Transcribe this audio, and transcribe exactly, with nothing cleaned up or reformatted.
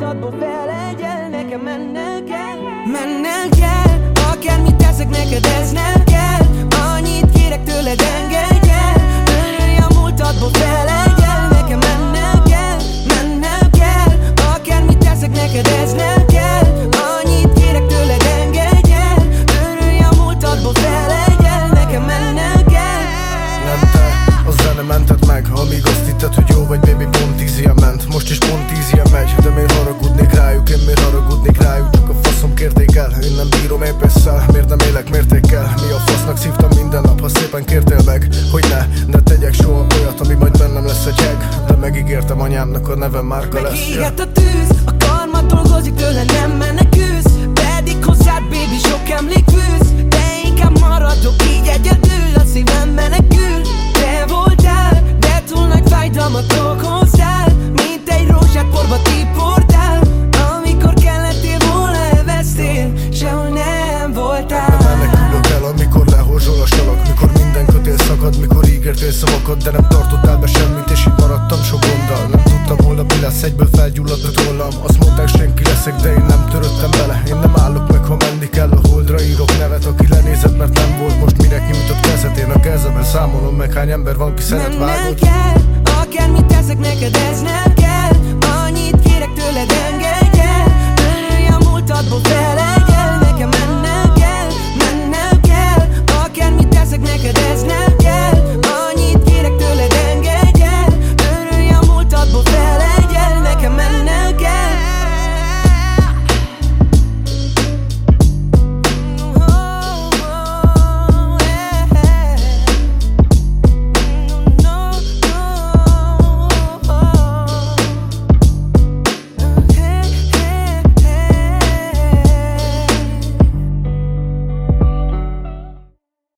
múltadból felegyel, nekem mennem kell. Mennem kell, akármit teszek neked ez nem kell. Annyit kérek tőled, engedj el. Örülj a múltadból felegyel, nekem mennem kell. Mennem kell, akármit teszek neked ez nem kell. Annyit kérek tőled, engedj el. Örülj a múltadból felegyel, nekem mennem kell. Nem te, a zene mentett meg, amíg azt hitted, hogy jó vagy, baby, pont tíz ilyen ment. Most is pont tíz ilyen megy, de miért haragudnék rájuk, én miért haragudnék rájuk? Csak a faszom kérték el, én nem bírom épp össze. Miért nem élek mértékkel? Mi a fasznak szívtam minden nap, ha szépen kértél meg, hogy ne, ne tegyek soha olyat, ami majd bennem lesz egy heg. De megígértem anyámnak, a nevem Márka lesz. Megígett a tűz, a karmad dolgozik tőle, nem menekülsz. Pedig hozzád, baby, sok emlék fűz. De inkább maradok így egyedül, a szívem menekül. Te voltál, de túl nagy fájdalmat okoztál. Mint egy rózsát porba tiportál. Amikor kellettél volna, elvesztél, sehol nem voltál. Nem menekülök el, amikor lehorzsol a salak. Mikor minden kötél szakad, mikor ígértél szavakat, de nem tartottál be semmit, és így maradtam sok gonddal. Nem tudtam volna, mi lesz, egyből felgyulladt a tollam. Azt mondták, senki leszek, de én nem töröttem bele. Én nem állok meg, ha menni kell, a holdra írok nevet. Aki lenézett, mert nem volt, most minek nyújtott kezet. Én a kezemben számolom meg, hány ember van, ki szeret vágott. Mennem kell, akármit teszek neked ez nem